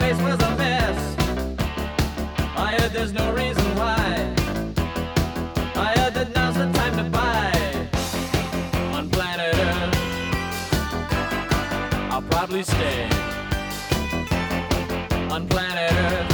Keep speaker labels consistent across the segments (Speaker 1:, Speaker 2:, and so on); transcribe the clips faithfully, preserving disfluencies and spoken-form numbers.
Speaker 1: place was a mess. I heard there's no reason why. I heard that now's the time to buy. On planet Earth, I'll probably stay. On planet Earth,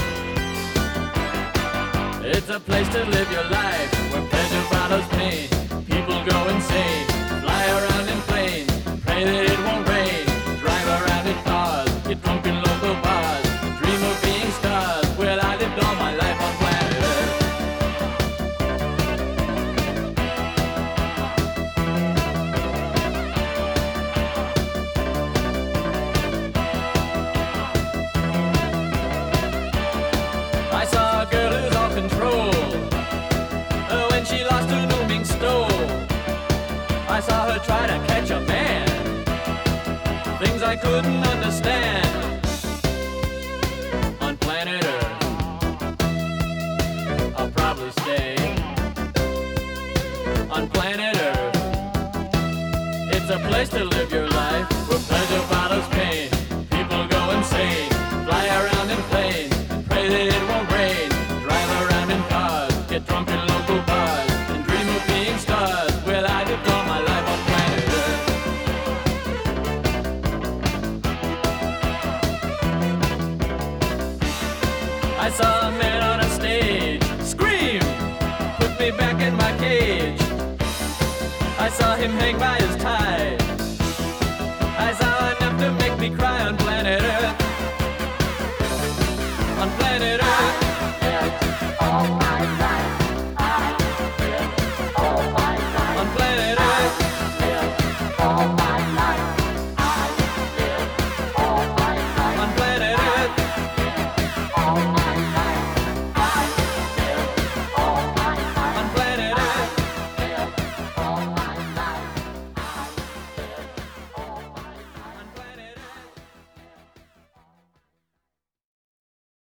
Speaker 1: it's a place to live your life, where pleasure follows pain. People go insane, fly around in planes, pray that it won't rain, drive around in cars, get drunk in local bars, dream of being stars. Well, I lived all my life on planet Earth. I saw a girl who's all control, uh, when she lost her looming stole. I saw her try to catch a man, things I couldn't understand. On planet Earth, I'll probably stay. On planet Earth, it's a place to live your life, where pleasure follows pain. People go insane, fly around in planes, pray that it won't rain, drive around in cars, get drunk in local bars, and dream of being stars. Well, I lived all my life on planet Earth. I saw a man on a stage scream, put me back in my cage. I saw him hang by his tie,